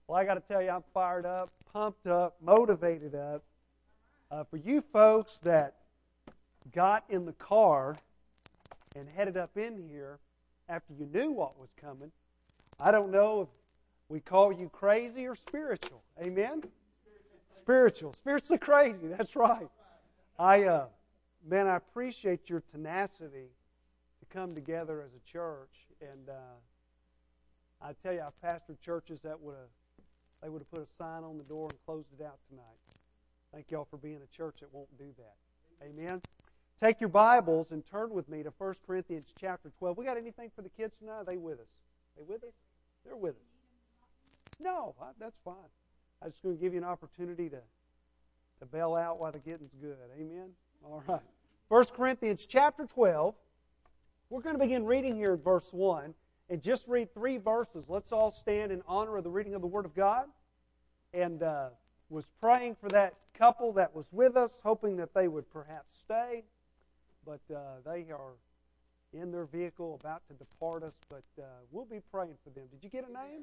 Well, I got to tell you, I'm fired up, pumped up, motivated up. For you folks that got in the car and headed up in here after you knew what was coming, I don't know if we call you crazy or spiritual. Amen? Spiritual. Spiritually crazy. That's right. I appreciate your tenacity to come together as a church. And I tell you, I've pastored churches that would have put a sign on the door and closed it out tonight. Thank y'all for being a church that won't do that. Amen? Take your Bibles and turn with me to 1 Corinthians chapter 12. We got anything for the kids tonight? Are they with us? They with us? They're with us. No, that's fine. I'm just going to give you an opportunity to bail out while the getting's good. Amen? All right. 1 Corinthians chapter 12. We're going to begin reading here in verse 1 and just read 3 verses. Let's all stand in honor of the reading of the Word of God. And was praying for that couple that was with us, hoping that they would perhaps stay. But they are in their vehicle about to depart us, but we'll be praying for them. Did you get a name?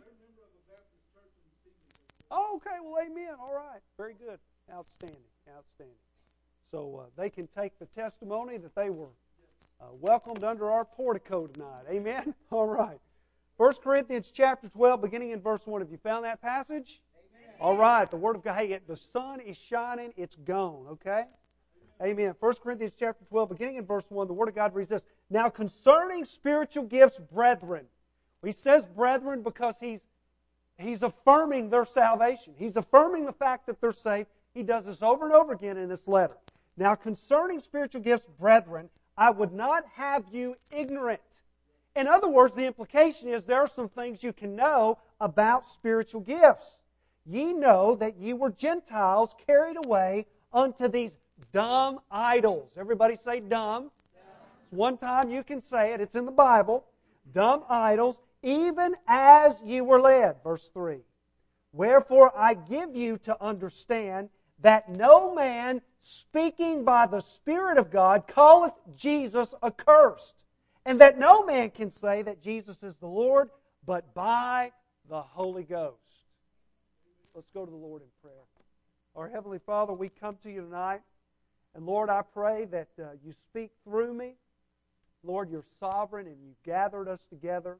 Oh, okay. Well, amen. All right. Very good. Outstanding. Outstanding. So they can take the testimony that they were welcomed under our portico tonight. Amen? All right. 1 Corinthians chapter 12, beginning in verse 1. Have you found that passage? Amen. All right. The Word of God. Hey, the sun is shining. It's gone. Okay? Amen. 1 Corinthians chapter 12, beginning in verse 1, the Word of God reads this. Now concerning spiritual gifts, brethren. He says brethren because he's affirming their salvation. He's affirming the fact that they're saved. He does this over and over again in this letter. Now concerning spiritual gifts, brethren, I would not have you ignorant. In other words, the implication is there are some things you can know about spiritual gifts. Ye know that ye were Gentiles carried away unto these dumb idols. Everybody say dumb. It's one time you can say it. It's in the Bible. Dumb idols, even as ye were led. Verse 3. Wherefore I give you to understand that no man speaking by the Spirit of God calleth Jesus accursed, and that no man can say that Jesus is the Lord, but by the Holy Ghost. Let's go to the Lord in prayer. Our Heavenly Father, we come to you tonight, and Lord, I pray that you speak through me. Lord, you're sovereign, and you've gathered us together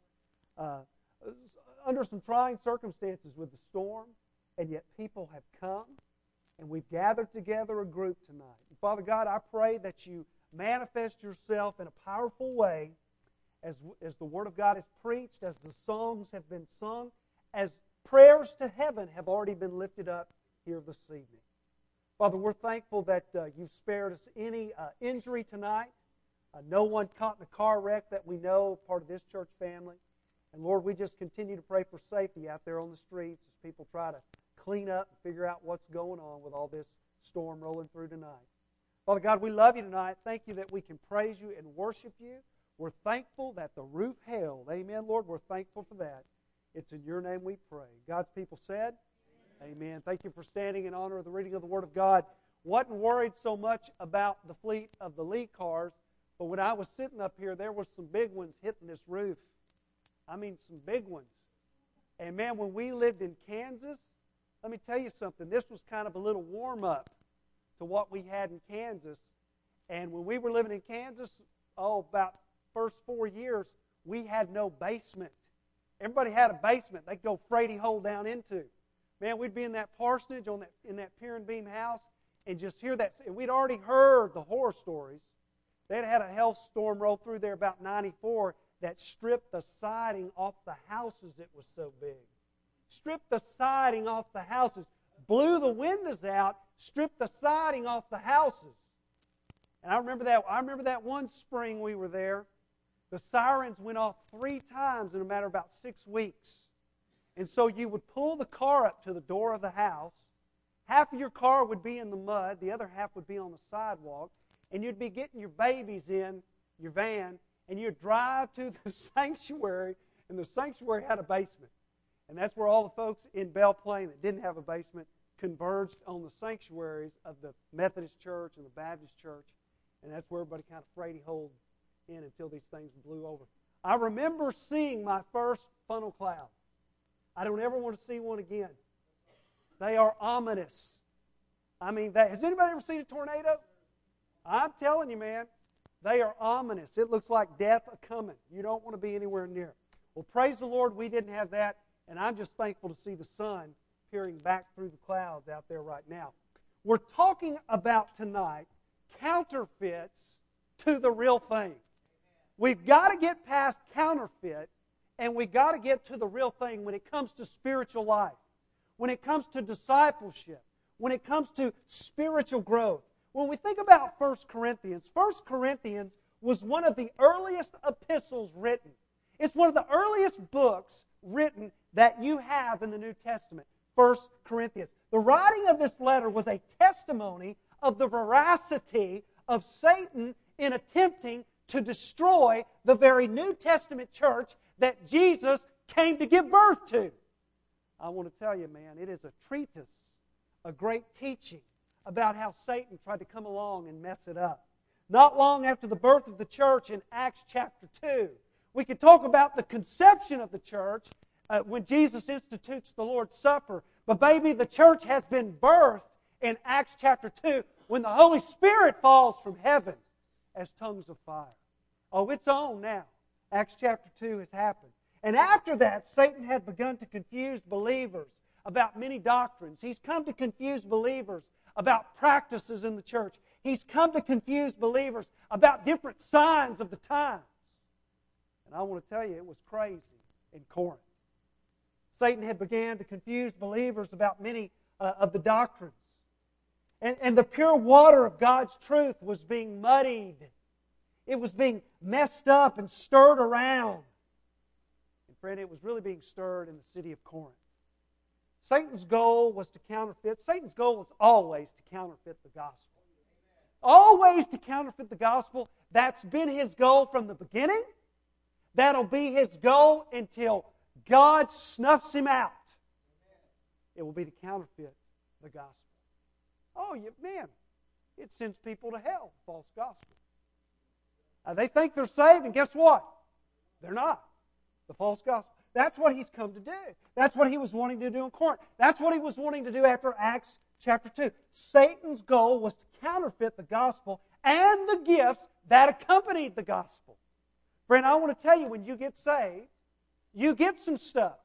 under some trying circumstances with the storm, and yet people have come. And we've gathered together a group tonight. And Father God, I pray that you manifest yourself in a powerful way as the Word of God is preached, as the songs have been sung, as prayers to heaven have already been lifted up here this evening. Father, we're thankful that you've spared us any injury tonight. No one caught in a car wreck that we know, part of this church family. And Lord, we just continue to pray for safety out there on the streets as people try to clean up and figure out what's going on with all this storm rolling through tonight. Father God, we love you tonight. Thank you that we can praise you and worship you. We're thankful that the roof held. Amen, Lord. We're thankful for that. It's in your name we pray. God's people said, amen. Thank you for standing in honor of the reading of the Word of God. Wasn't worried so much about the fleet of the Lee cars, but when I was sitting up here, there were some big ones hitting this roof. I mean, some big ones. And man, when we lived in Kansas, let me tell you something. This was kind of a little warm-up to what we had in Kansas. And when we were living in Kansas, about first 4 years, we had no basement. Everybody had a basement they'd go Frady hole down into. Man, we'd be in that parsonage in that pier and beam house and just hear that. And we'd already heard the horror stories. They'd had a hailstorm roll through there about 94 that stripped the siding off the houses. It was so big. Stripped the siding off the houses, blew the windows out, stripped the siding off the houses. And I remember that one spring we were there, the sirens went off 3 times in a matter of about 6 weeks. And so you would pull the car up to the door of the house. Half of your car would be in the mud, the other half would be on the sidewalk, and you'd be getting your babies in your van, and you'd drive to the sanctuary, and the sanctuary had a basement. And that's where all the folks in Belle Plaine that didn't have a basement converged on the sanctuaries of the Methodist Church and the Baptist Church. And that's where everybody kind of Frady holed in until these things blew over. I remember seeing my first funnel cloud. I don't ever want to see one again. They are ominous. I mean, has anybody ever seen a tornado? I'm telling you, man, they are ominous. It looks like death a-coming. You don't want to be anywhere near it. Well, praise the Lord, we didn't have that, and I'm just thankful to see the sun peering back through the clouds out there right now. We're talking about tonight counterfeits to the real thing. We've got to get past counterfeit, and we've got to get to the real thing when it comes to spiritual life, when it comes to discipleship, when it comes to spiritual growth. When we think about 1 Corinthians was one of the earliest epistles written. It's one of the earliest books written that you have in the New Testament, 1 Corinthians. The writing of this letter was a testimony of the veracity of Satan in attempting to destroy the very New Testament church that Jesus came to give birth to. I want to tell you, man, it is a treatise, a great teaching about how Satan tried to come along and mess it up. Not long after the birth of the church in Acts chapter 2, we could talk about the conception of the church when Jesus institutes the Lord's Supper. But baby, the church has been birthed in Acts chapter 2 when the Holy Spirit falls from heaven as tongues of fire. Oh, it's on now. Acts chapter 2 has happened. And after that, Satan had begun to confuse believers about many doctrines. He's come to confuse believers about practices in the church. He's come to confuse believers about different signs of the times. And I want to tell you, it was crazy in Corinth. Satan had began to confuse believers about many of the doctrines. And the pure water of God's truth was being muddied. It was being messed up and stirred around. And friend, it was really being stirred in the city of Corinth. Satan's goal was to counterfeit. Satan's goal was always to counterfeit the gospel. Always to counterfeit the gospel. That's been his goal from the beginning. That'll be his goal until God snuffs him out. It will be to counterfeit the gospel. Oh, man, it sends people to hell, false gospel. They think they're saved, and guess what? They're not. The false gospel. That's what he's come to do. That's what he was wanting to do in Corinth. That's what he was wanting to do after Acts chapter 2. Satan's goal was to counterfeit the gospel and the gifts that accompanied the gospel. Friend, I want to tell you, when you get saved, you get some stuff.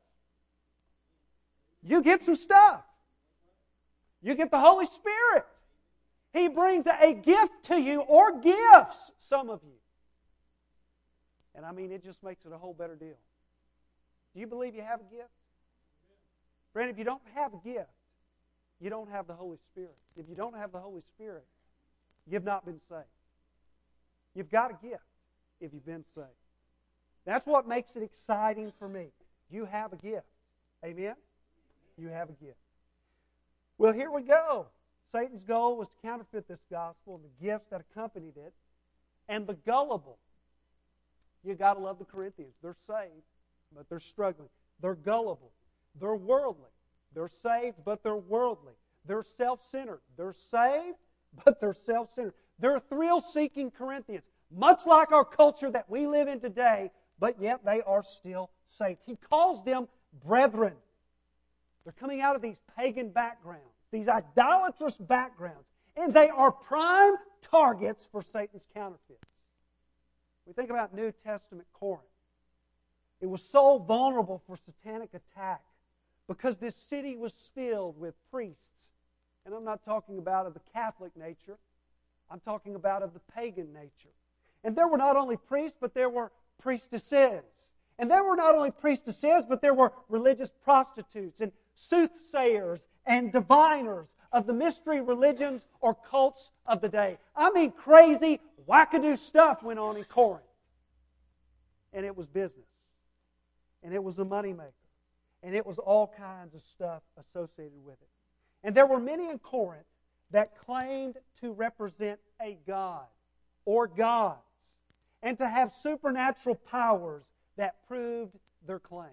You get some stuff. You get the Holy Spirit. He brings a gift to you, or gifts, some of you. And I mean, it just makes it a whole better deal. Do you believe you have a gift? Friend, if you don't have a gift, you don't have the Holy Spirit. If you don't have the Holy Spirit, you've not been saved. You've got a gift if you've been saved. That's what makes it exciting for me. You have a gift. Amen? You have a gift. Well, here we go. Satan's goal was to counterfeit this gospel and the gifts that accompanied it. And the gullible. You got to love the Corinthians. They're saved, but they're struggling. They're gullible. They're worldly. They're saved, but they're worldly. They're self-centered. They're saved, but they're self-centered. They're thrill-seeking Corinthians, much like our culture that we live in today, but yet they are still saved. He calls them brethren. They're coming out of these pagan backgrounds, these idolatrous backgrounds, and they are prime targets for Satan's counterfeits. We think about New Testament Corinth. It was so vulnerable for satanic attack because this city was filled with priests. And I'm not talking about of the Catholic nature. I'm talking about of the pagan nature. And there were not only priests, but there were priestesses. And there were not only priestesses, but there were religious prostitutes and soothsayers and diviners of the mystery religions or cults of the day. I mean, crazy, wackadoo stuff went on in Corinth. And it was business. And it was a moneymaker. And it was all kinds of stuff associated with it. And there were many in Corinth that claimed to represent a god or gods and to have supernatural powers that proved their claims.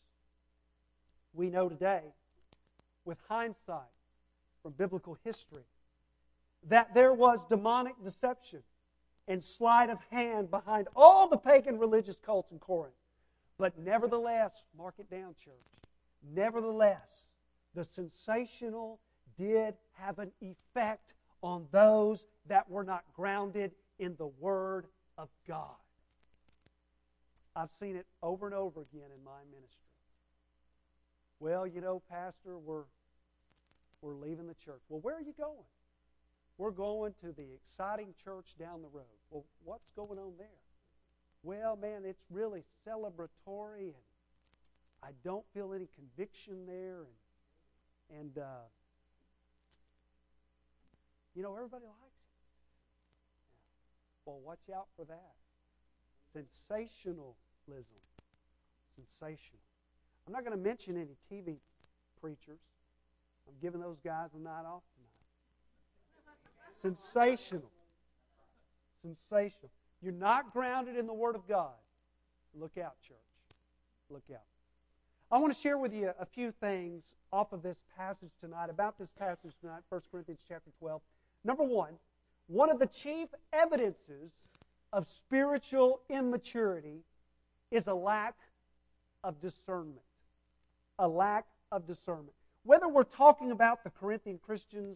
We know today, with hindsight from biblical history, that there was demonic deception and sleight of hand behind all the pagan religious cults in Corinth. But nevertheless, mark it down, church, Nevertheless, the sensational did have an effect on those that were not grounded in the Word of God. I've seen it over and over again in my ministry. Well, you know, Pastor, we're leaving the church. Well, where are you going? We're going to the exciting church down the road. Well, what's going on there? Well, man, it's really celebratory, and I don't feel any conviction there, and you know, everybody likes it. Well, watch out for that. Sensationalism. Sensational. I'm not going to mention any TV preachers. I'm giving those guys a night off tonight. Sensational. Sensational. You're not grounded in the Word of God. Look out, church. Look out. I want to share with you a few things off of this passage tonight, about this passage tonight, 1 Corinthians chapter 12. Number one of the chief evidences of spiritual immaturity is a lack of discernment. A lack of discernment. Whether we're talking about the Corinthian Christians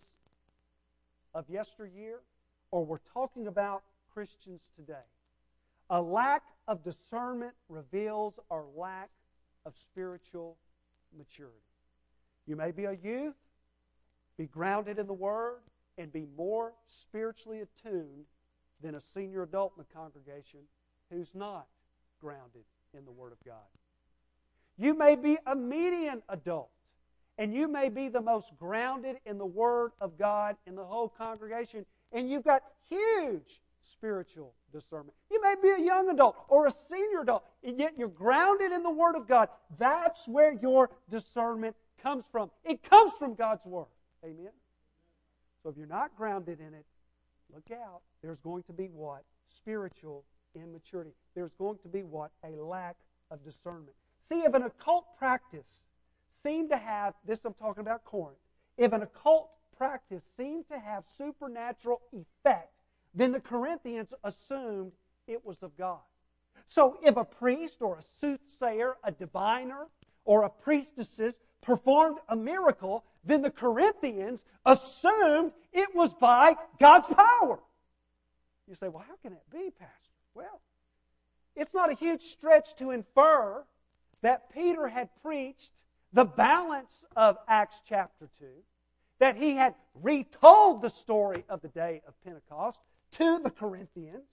of yesteryear or we're talking about Christians today, a lack of discernment reveals our lack of spiritual maturity. You may be a youth, be grounded in the Word, and be more spiritually attuned than a senior adult in the congregation who's not grounded in the Word of God. You may be a median adult, and you may be the most grounded in the Word of God in the whole congregation, and you've got huge spiritual discernment. You may be a young adult or a senior adult, and yet you're grounded in the Word of God. That's where your discernment comes from. It comes from God's Word. Amen? So if you're not grounded in it, look out. There's going to be what? Spiritual immaturity. There's going to be what? A lack of discernment. See, if an occult practice seemed to have, this I'm talking about Corinth, if an occult practice seemed to have supernatural effect, then the Corinthians assumed it was of God. So if a priest or a soothsayer, a diviner, or a priestess performed a miracle, then the Corinthians assumed it was by God's power. You say, well, how can that be, Pastor? Well, it's not a huge stretch to infer that Peter had preached the balance of Acts chapter 2, that he had retold the story of the day of Pentecost to the Corinthians.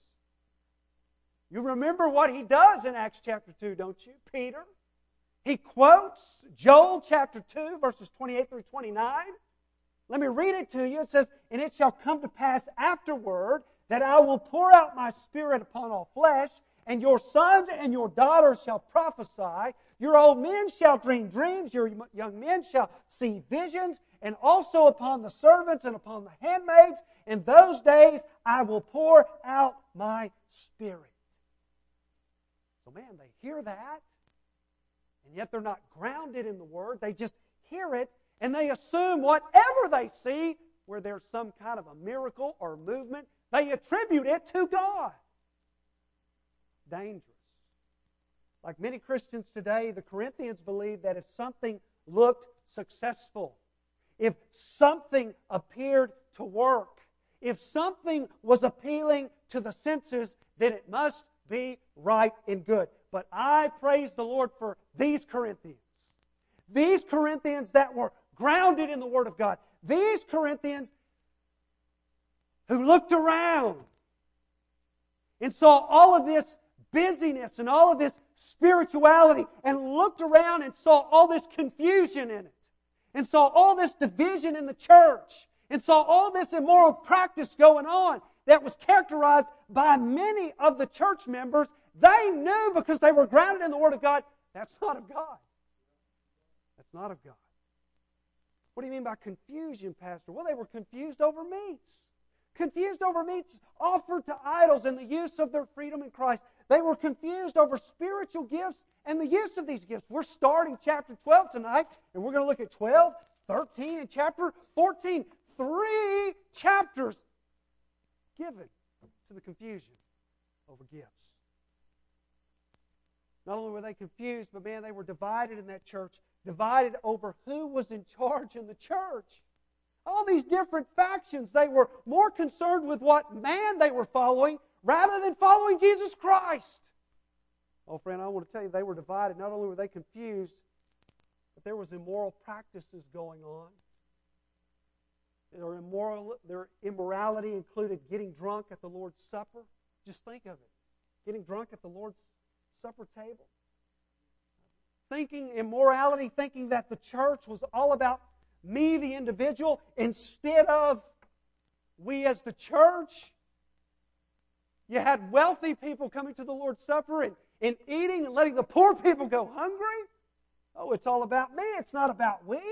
You remember what he does in Acts chapter 2, don't you, Peter? He quotes Joel chapter 2, verses 28 through 29. Let me read it to you. It says, "And it shall come to pass afterward that I will pour out my Spirit upon all flesh, and your sons and your daughters shall prophesy. Your old men shall dream dreams. Your young men shall see visions. And also upon the servants and upon the handmaids. In those days I will pour out my Spirit." So man, they hear that. And yet they're not grounded in the Word. They just hear it, and they assume whatever they see, where there's some kind of a miracle or movement, they attribute it to God. Dangerous. Like many Christians today, the Corinthians believed that if something looked successful, if something appeared to work, if something was appealing to the senses, then it must be right and good. But I praise the Lord for these Corinthians. These Corinthians that were grounded in the Word of God. These Corinthians who looked around and saw all of this busyness and all of this spirituality and looked around and saw all this confusion in it and saw all this division in the church and saw all this immoral practice going on that was characterized by many of the church members. They knew, because they were grounded in the Word of God, that's not of God. That's not of God. What do you mean by confusion, Pastor? Well, they were confused over meats. Confused over meats offered to idols and the use of their freedom in Christ. They were confused over spiritual gifts and the use of these gifts. We're starting chapter 12 tonight, and we're going to look at 12, 13, and chapter 14. 3 chapters given to the confusion over gifts. Not only were they confused, but man, they were divided in that church. divided over who was in charge in the church. All these different factions, they were more concerned with what man they were following rather than following Jesus Christ. Oh, friend, I want to tell you, they were divided. Not only were they confused, but there was immoral practices going on. Their immorality included getting drunk at the Lord's Supper. Just think of it. Getting drunk at the Lord's Supper table. Immorality, thinking that the church was all about me, the individual, instead of we as the church. You had wealthy people coming to the Lord's Supper and eating and letting the poor people go hungry. Oh, it's all about me. It's not about we.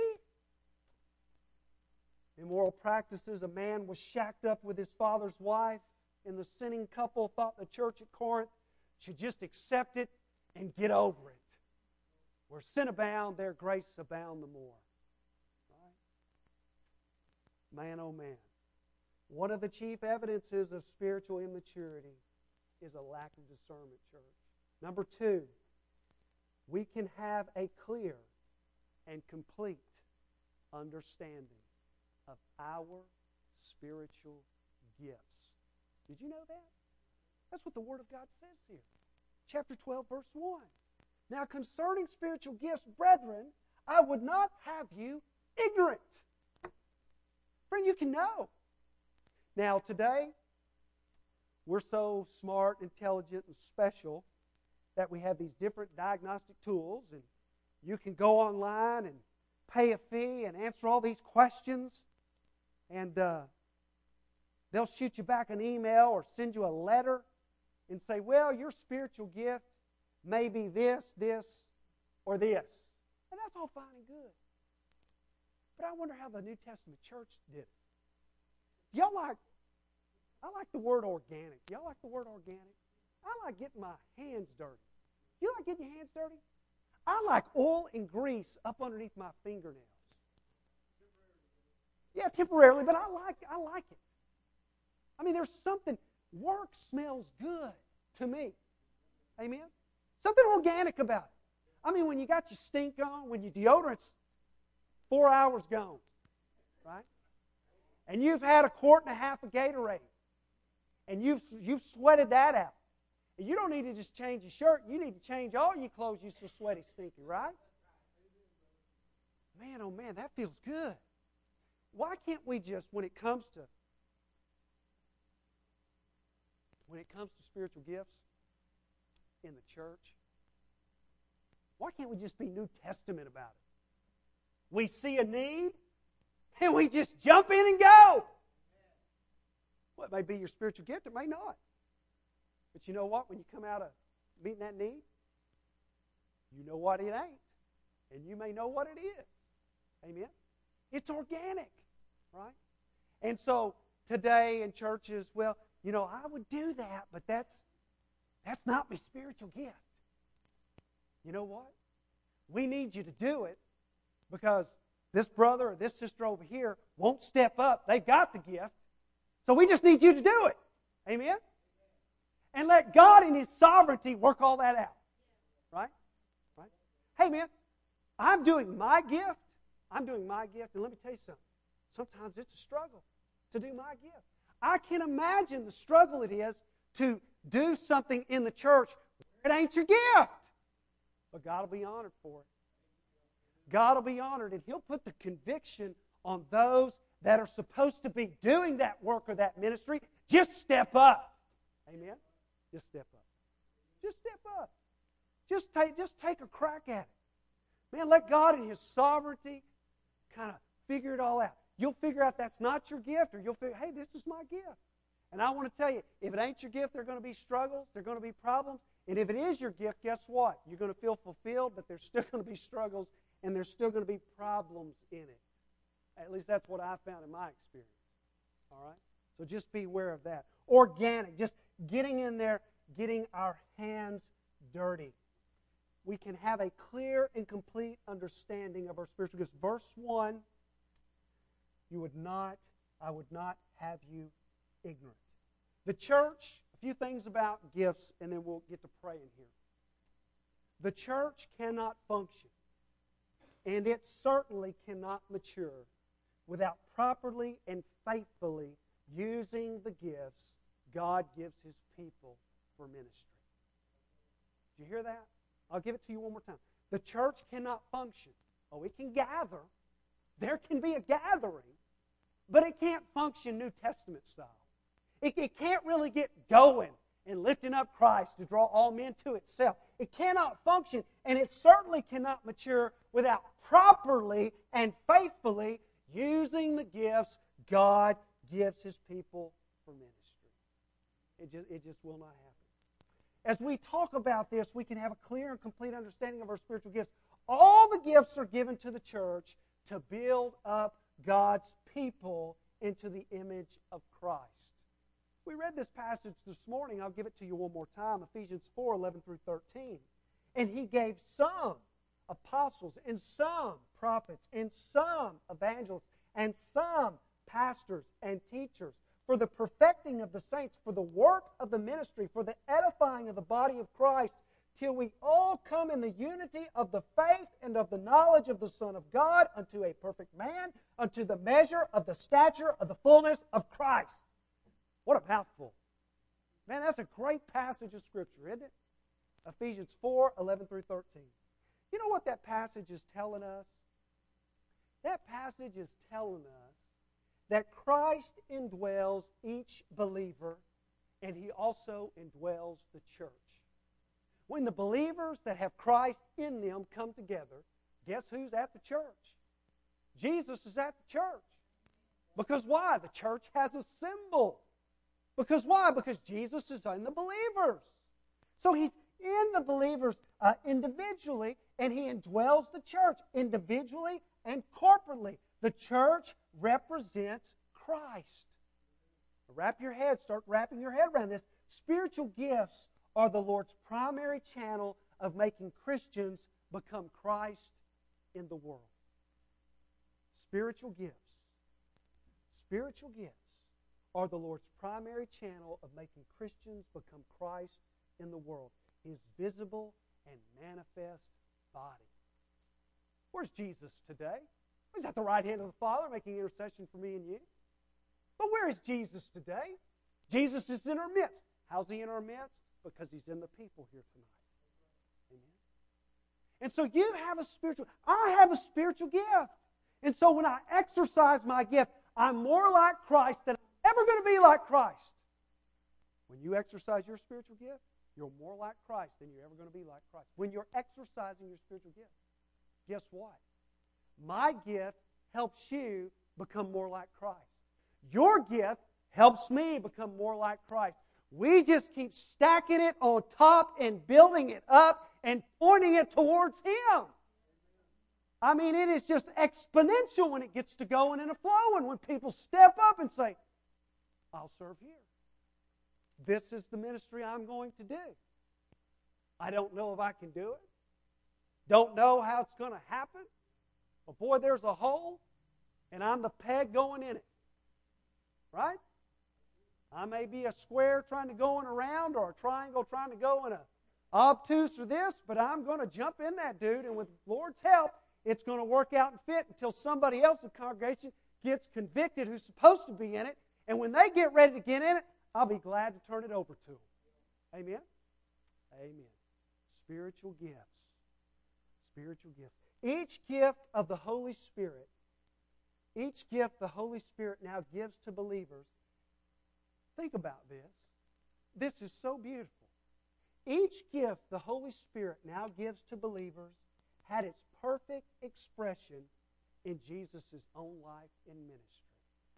Immoral practices. A man was shacked up with his father's wife, and the sinning couple thought the church at Corinth should just accept it and get over it. Where sin abound, there grace abound the more. Right? Man, oh man. One of the chief evidences of spiritual immaturity is a lack of discernment, church. Number 2, we can have a clear and complete understanding of our spiritual gifts. Did you know that? That's what the Word of God says here. Chapter 12, verse 1. Now concerning spiritual gifts, brethren, I would not have you ignorant. Friend, you can know. Now today, we're so smart, intelligent, and special that we have these different diagnostic tools, and you can go online and pay a fee and answer all these questions, and they'll shoot you back an email or send you a letter and say, well, your spiritual gift may be this, this, or this. And that's all fine and good. But I wonder how the New Testament church did it. I like the word organic. Y'all like the word organic? I like getting my hands dirty. You like getting your hands dirty? I like oil and grease up underneath my fingernails. Yeah, temporarily, but I like it. I mean, there's something, work smells good to me. Amen? Something organic about it. I mean, when you got your stink on, when your deodorant's 4 hours gone, right? And you've had a quart and a half of Gatorade, and you've sweated that out. And you don't need to just change your shirt. You need to change all your clothes. You're so sweaty, stinky, right? Man, oh man, that feels good. Why can't we just, when it comes to spiritual gifts in the church, why can't we just be New Testament about it? We see a need, and we just jump in and go. Well, it may be your spiritual gift, it may not. But you know what? When you come out of meeting that need, you know what it ain't, and you may know what it is. Amen? It's organic, right? And so today in churches, well, you know, I would do that, but that's not my spiritual gift. You know what? We need you to do it because this brother or this sister over here won't step up. They've got the gift. So we just need you to do it. Amen? And let God in His sovereignty work all that out. Right? Right? Hey, man, I'm doing my gift. And let me tell you something. Sometimes it's a struggle to do my gift. I can imagine the struggle it is to do something in the church where it ain't your gift. But God will be honored for it. God will be honored, and He'll put the conviction on those that are supposed to be doing that work or that ministry. Just step up. Amen? Just step up. Just step up. Just take a crack at it. Man, let God in His sovereignty kind of figure it all out. You'll figure out that's not your gift, or you'll figure, hey, this is my gift. And I want to tell you, if it ain't your gift, there are going to be struggles, there are going to be problems. And if it is your gift, guess what? You're going to feel fulfilled, but there's still going to be struggles, and there's still going to be problems in it. At least that's what I found in my experience. All right? So just be aware of that. Organic, just getting in there, getting our hands dirty. We can have a clear and complete understanding of our spiritual gifts. Verse 1, I would not have you ignorant. The church, a few things about gifts, and then we'll get to praying here. The church cannot function And it certainly cannot mature without properly and faithfully using the gifts God gives His people for ministry. Did you hear that? I'll give it to you one more time. The church cannot function. Oh, it can gather. There can be a gathering, but it can't function New Testament style. It can't really get going and lifting up Christ to draw all men to itself. It cannot function, and it certainly cannot mature without properly and faithfully using the gifts God gives His people for ministry. It just will not happen. As we talk about this, we can have a clear and complete understanding of our spiritual gifts. All the gifts are given to the church to build up God's people into the image of Christ. We read this passage this morning. I'll give it to you one more time. Ephesians 4:11 through 13. And He gave some apostles, and some prophets, and some evangelists, and some pastors and teachers, for the perfecting of the saints, for the work of the ministry, for the edifying of the body of Christ, till we all come in the unity of the faith and of the knowledge of the Son of God, unto a perfect man, unto the measure of the stature of the fullness of Christ. What a mouthful. Man, that's a great passage of Scripture, isn't it? Ephesians 4:11 through 13. You know what that passage is telling us? That passage is telling us that Christ indwells each believer, and He also indwells the church. When the believers that have Christ in them come together, guess who's at the church? Jesus is at the church. Because why? The church has a symbol. Because why? Because Jesus is in the believers. So He's in the believers individually, and He indwells the church individually and corporately. The church represents Christ. Start wrapping your head around this. Spiritual gifts are the Lord's primary channel of making Christians become Christ in the world. Spiritual gifts are the Lord's primary channel of making Christians become Christ in the world. His visible and manifest body. Where's Jesus today? He's at the right hand of the Father making intercession for me and you. But where is Jesus today? Jesus is in our midst. How's He in our midst? Because He's in the people here tonight. Amen. And so I have a spiritual gift. And so when I exercise my gift, I'm more like Christ than I'm ever going to be like Christ. When you exercise your spiritual gift, you're more like Christ than you're ever going to be like Christ. When you're exercising your spiritual gift, guess what? My gift helps you become more like Christ. Your gift helps me become more like Christ. We just keep stacking it on top and building it up and pointing it towards Him. I mean, it is just exponential when it gets to going and a flowing, when people step up and say, I'll serve here. This is the ministry I'm going to do. I don't know if I can do it. Don't know how it's going to happen. But boy, there's a hole, and I'm the peg going in it. Right? I may be a square trying to go in a round, or a triangle trying to go in a obtuse or this, but I'm going to jump in that dude, and with the Lord's help, it's going to work out and fit until somebody else in the congregation gets convicted who's supposed to be in it, and when they get ready to get in it, I'll be glad to turn it over to them. Amen? Amen. Spiritual gifts. Spiritual gifts. Each gift of the Holy Spirit, each gift the Holy Spirit now gives to believers, think about this. This is so beautiful. Each gift the Holy Spirit now gives to believers had its perfect expression in Jesus' own life and ministry.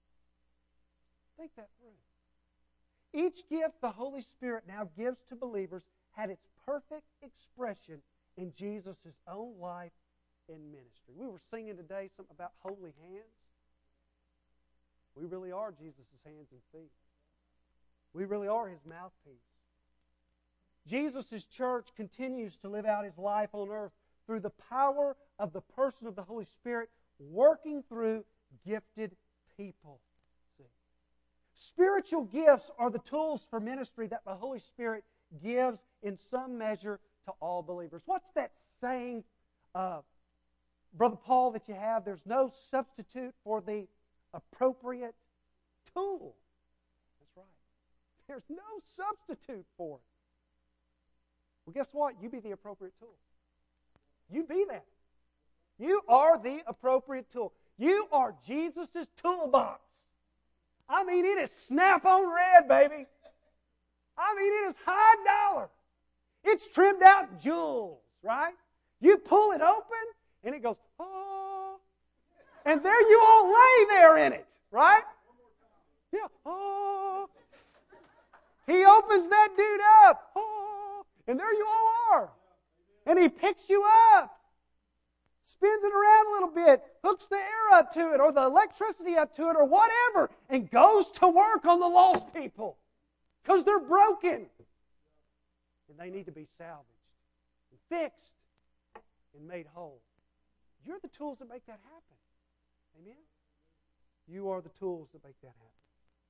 Think that through. Each gift the Holy Spirit now gives to believers had its perfect expression in Jesus' own life and ministry. We were singing today something about holy hands. We really are Jesus' hands and feet. We really are His mouthpiece. Jesus' church continues to live out His life on earth through the power of the person of the Holy Spirit working through gifted people. See? Spiritual gifts are the tools for ministry that the Holy Spirit gives in some measure to all believers. What's that saying? Brother Paul, that you have, there's no substitute for the appropriate tool. That's right. There's no substitute for it. Well, guess what? You be the appropriate tool. You be that. You are the appropriate tool. You are Jesus' toolbox. I mean, it is snap-on red, baby. I mean, it is high dollar. It's trimmed out jewels, right? You pull it open, and it goes, oh. And there you all lay there in it, right? Yeah, oh. He opens that dude up, oh. And there you all are. And he picks you up, spins it around a little bit, hooks the air up to it, or the electricity up to it, or whatever, and goes to work on the lost people. Because they're broken. And they need to be salvaged, and fixed, and made whole. You're the tools that make that happen. Amen? You are the tools that make that happen.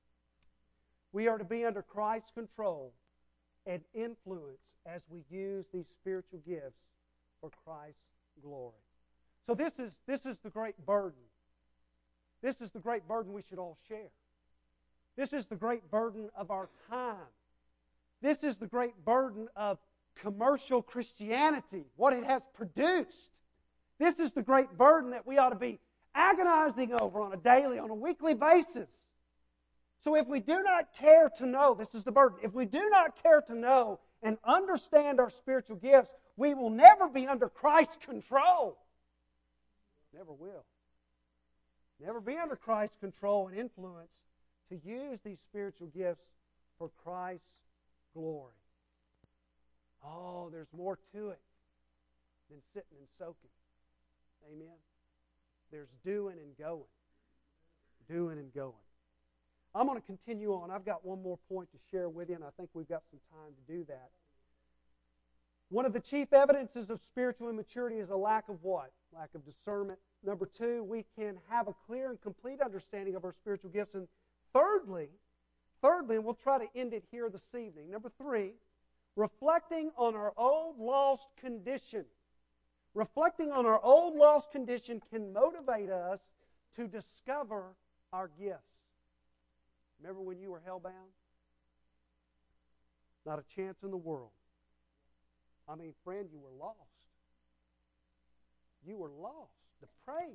We are to be under Christ's control and influence as we use these spiritual gifts for Christ's glory. So this is the great burden. This is the great burden we should all share. This is the great burden of our time. This is the great burden of commercial Christianity, what it has produced. This is the great burden that we ought to be agonizing over on a daily, on a weekly basis. So if we do not care to know, this is the burden, if we do not care to know and understand our spiritual gifts, we will never be under Christ's control. Never will. Never be under Christ's control and influence to use these spiritual gifts for Christ's glory. Oh, there's more to it than sitting and soaking. Amen. There's doing and going. Doing and going. I'm going to continue on. I've got one more point to share with you, and I think we've got some time to do that. One of the chief evidences of spiritual immaturity is a lack of what? Lack of discernment. Number two, we can have a clear and complete understanding of our spiritual gifts. And thirdly, and we'll try to end it here this evening. Number three, reflecting on our old lost condition. Reflecting on our old lost condition can motivate us to discover our gifts. Remember when you were hell-bound? Not a chance in the world. I mean, friend, you were lost. You were lost, depraved.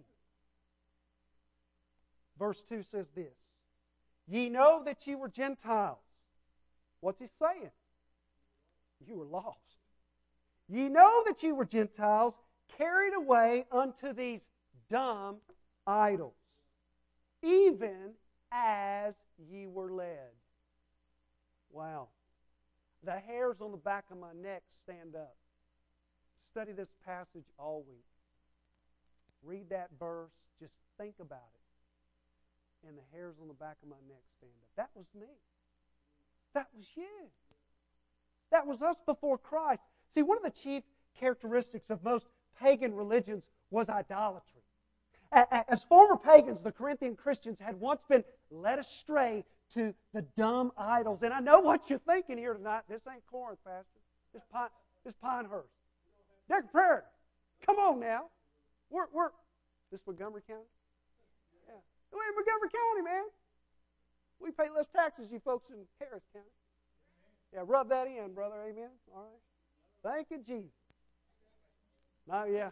Verse 2 says this, ye know that ye were Gentiles. What's he saying? You were lost. Ye know that ye were Gentiles, carried away unto these dumb idols, even as ye were led. Wow. The hairs on the back of my neck stand up. Study this passage all week. Read that verse. Just think about it. And the hairs on the back of my neck stand up. That was me. That was you. That was us before Christ. See, one of the chief characteristics of most pagan religions was idolatry. As former pagans, the Corinthian Christians had once been led astray to the dumb idols. And I know what you're thinking here tonight. This ain't Corinth, Pastor. This Pinehurst. Decker Prairie. Come on now. We're this Montgomery County? Yeah. We're in Montgomery County, man. We pay less taxes, you folks in Harris County. Yeah, rub that in, brother. Amen. All right. Thank you, Jesus. Now, yeah.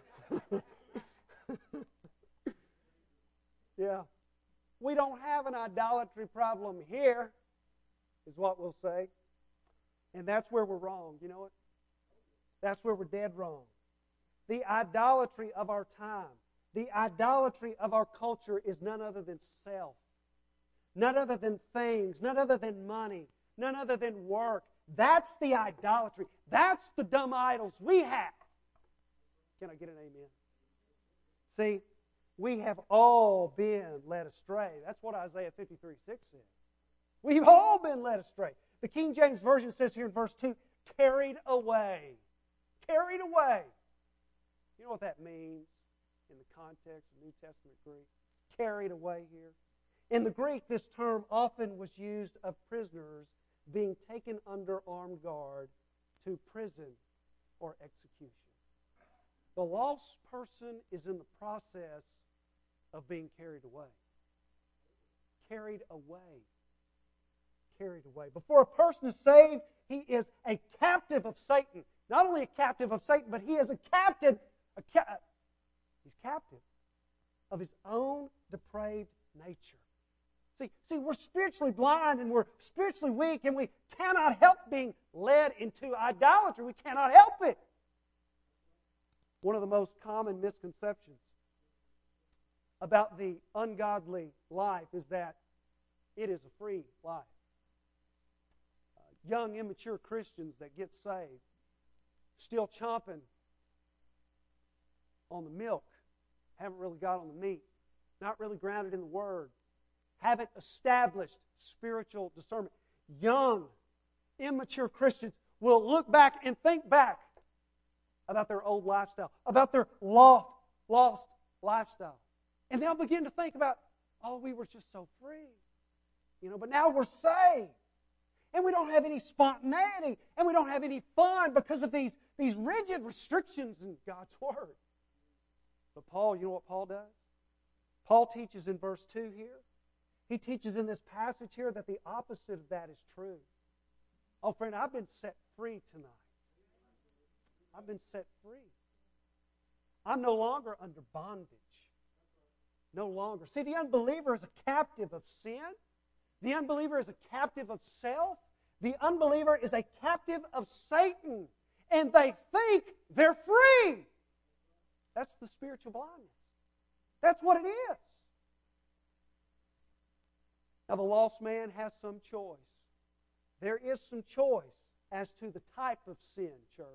Yeah. We don't have an idolatry problem here, is what we'll say. And that's where we're wrong. You know it? That's where we're dead wrong. The idolatry of our time, the idolatry of our culture is none other than self. None other than things, none other than money, none other than work. That's the idolatry. That's the dumb idols we have. Can I get an amen? See, we have all been led astray. That's what Isaiah 53:6 says. We've all been led astray. The King James Version says here in verse 2, carried away. Carried away. You know what that means in the context of New Testament Greek? Carried away here. In the Greek, this term often was used of prisoners being taken under armed guard to prison or execution. The lost person is in the process of being carried away. Carried away. Carried away. Before a person is saved, he is a captive of Satan. Not only a captive of Satan, but he is a captive. He's captive of his own depraved nature. See, we're spiritually blind and we're spiritually weak, and we cannot help being led into idolatry. We cannot help it. One of the most common misconceptions about the ungodly life is that it is a free life. Young, immature Christians that get saved, still chomping on the milk, haven't really got on the meat, not really grounded in the Word, haven't established spiritual discernment. Young, immature Christians will look back and think back about their old lifestyle, about their lost lifestyle. And they'll begin to think about, oh, we were just so free. But now we're saved. And we don't have any spontaneity, and we don't have any fun because of these rigid restrictions in God's Word. But Paul, you know what Paul does? Paul teaches in verse 2 here. He teaches in this passage here that the opposite of that is true. Oh, friend, I've been set free tonight. I've been set free. I'm no longer under bondage. No longer. See, the unbeliever is a captive of sin. The unbeliever is a captive of self. The unbeliever is a captive of Satan. And they think they're free. That's the spiritual blindness. That's what it is. Now, the lost man has some choice. There is some choice as to the type of sin, church.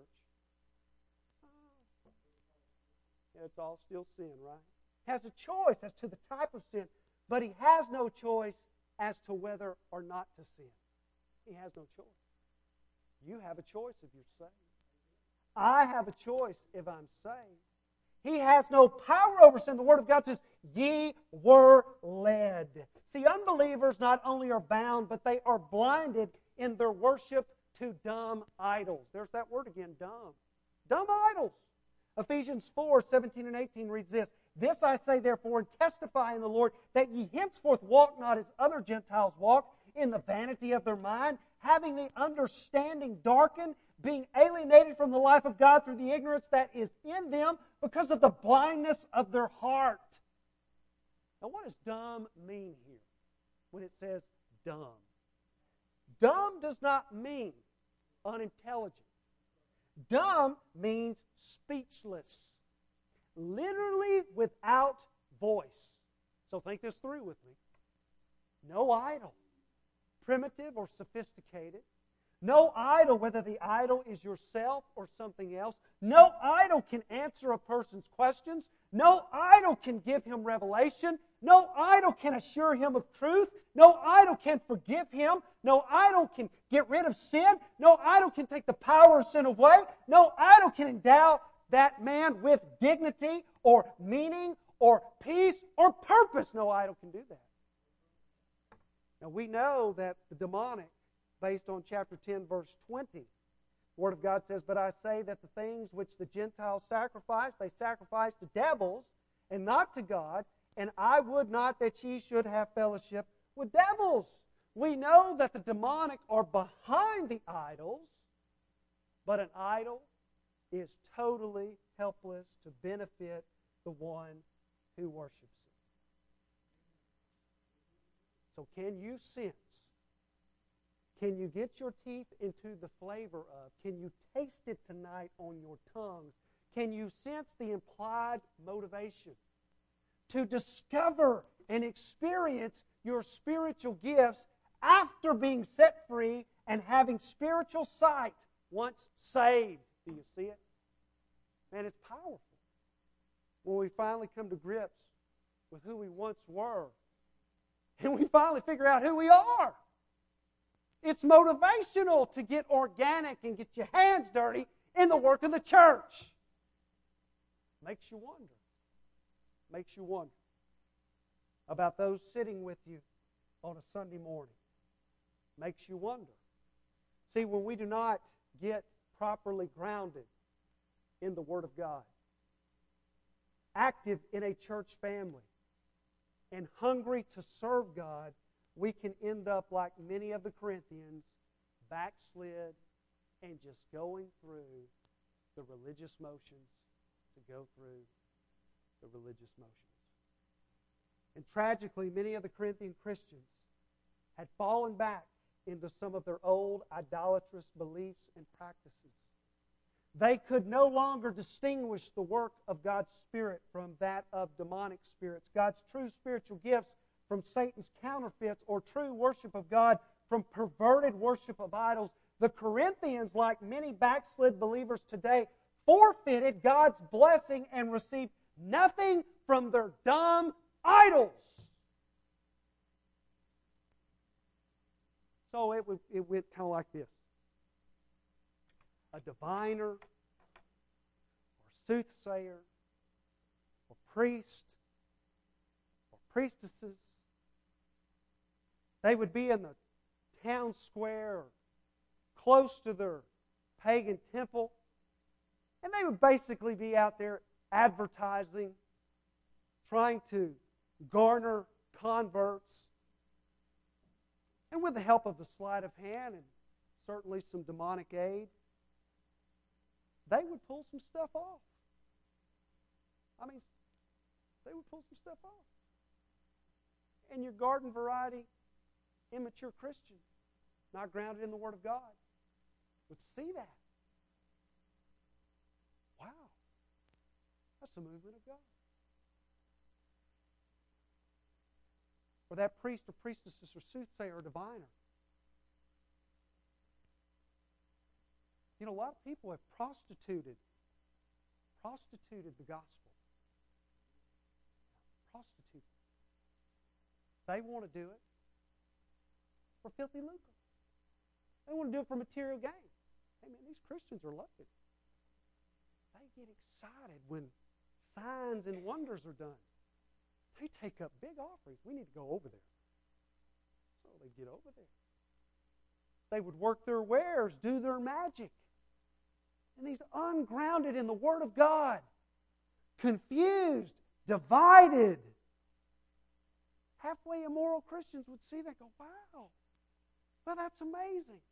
It's all still sin, right? Has a choice as to the type of sin, but he has no choice as to whether or not to sin. He has no choice. You have a choice if you're saved. I have a choice if I'm saved. He has no power over sin. The Word of God says, ye were led. See, unbelievers not only are bound, but they are blinded in their worship to dumb idols. There's that word again, dumb. Dumb idols. Ephesians 4, 17 and 18 reads this. This I say therefore, and testify in the Lord, that ye henceforth walk not as other Gentiles walk, in the vanity of their mind, having the understanding darkened, being alienated from the life of God through the ignorance that is in them because of the blindness of their heart. Now, what does dumb mean here when it says dumb? Dumb does not mean unintelligent. Dumb means speechless, literally without voice. So think this through with me. No idol, primitive or sophisticated. No idol, whether the idol is yourself or something else. No idol can answer a person's questions. No idol can give him revelation. No idol can assure him of truth. No idol can forgive him. No idol can get rid of sin. No idol can take the power of sin away. No idol can endow that man with dignity or meaning or peace or purpose. No idol can do that. Now we know that the demonic, based on chapter 10, verse 20, the Word of God says, but I say that the things which the Gentiles sacrifice, they sacrifice to devils and not to God, and I would not that ye should have fellowship with devils. We know that the demonic are behind the idols, but an idol is totally helpless to benefit the one who worships it. So can you sense? Can you get your teeth into the flavor of? Can you taste it tonight on your tongues? Can you sense the implied motivation to discover and experience your spiritual gifts after being set free and having spiritual sight once saved? Do you see it? Man, it's powerful when we finally come to grips with who we once were and we finally figure out who we are. It's motivational to get organic and get your hands dirty in the work of the church. Makes you wonder. Makes you wonder about those sitting with you on a Sunday morning. Makes you wonder. See, when we do not get properly grounded in the Word of God, active in a church family and hungry to serve God, we can end up like many of the Corinthians, backslid and just going through the religious motions to go through the religious motions. And tragically, many of the Corinthian Christians had fallen back into some of their old idolatrous beliefs and practices. They could no longer distinguish the work of God's Spirit from that of demonic spirits, God's true spiritual gifts from Satan's counterfeits, or true worship of God from perverted worship of idols. The Corinthians, like many backslid believers today, forfeited God's blessing and received nothing from their dumb idols. So it went kind of like this. A diviner, or soothsayer, or priest, or priestesses. They would be in the town square or close to their pagan temple, and they would basically be out there advertising, trying to garner converts, and with the help of the sleight of hand and certainly some demonic aid, they would pull some stuff off. I mean, they would pull some stuff off. And your garden variety, immature Christian, not grounded in the Word of God, would see that. Wow, that's the movement of God. Or that priest or priestess or soothsayer or diviner. You know, a lot of people have prostituted the gospel. Prostituted. They want to do it for filthy lucre. They want to do it for material gain. Hey man, these Christians are lucky. They get excited when signs and wonders are done. They take up big offerings. We need to go over there. So they get over there. They would work their wares, do their magic. And these ungrounded in the Word of God, confused, divided, halfway immoral Christians would see that and go, wow, well, that's amazing.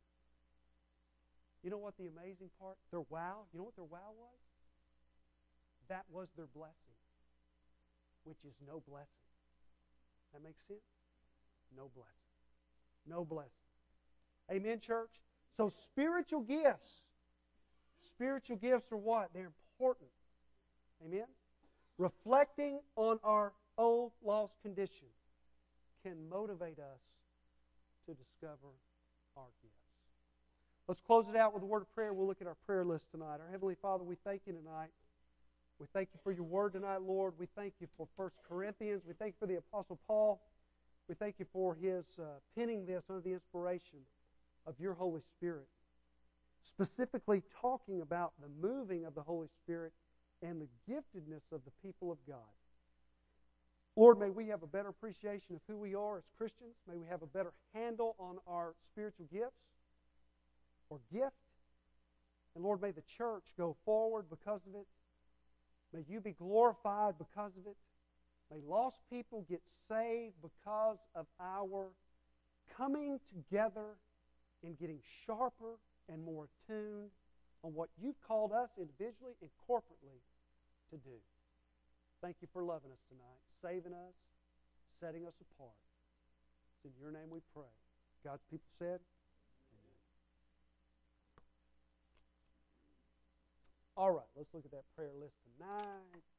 You know what the amazing part? Their wow, you know what their wow was? That was their blessing, which is no blessing. That makes sense? No blessing. No blessing. Amen, church? So spiritual gifts are what? They're important. Amen? Reflecting on our old lost condition can motivate us to discover our gifts. Let's close it out with a word of prayer. We'll look at our prayer list tonight. Our Heavenly Father, we thank you tonight. We thank you for your word tonight, Lord. We thank you for 1 Corinthians. We thank you for the Apostle Paul. We thank you for his penning this under the inspiration of your Holy Spirit. Specifically talking about the moving of the Holy Spirit and the giftedness of the people of God. Lord, may we have a better appreciation of who we are as Christians. May we have a better handle on our spiritual gifts or gift. And Lord, may the church go forward because of it. May you be glorified because of it. May lost people get saved because of our coming together and getting sharper and more attuned on what you've called us individually and corporately to do. Thank you for loving us tonight, saving us, setting us apart. It's in your name we pray. God's people said, amen. All right, let's look at that prayer list tonight.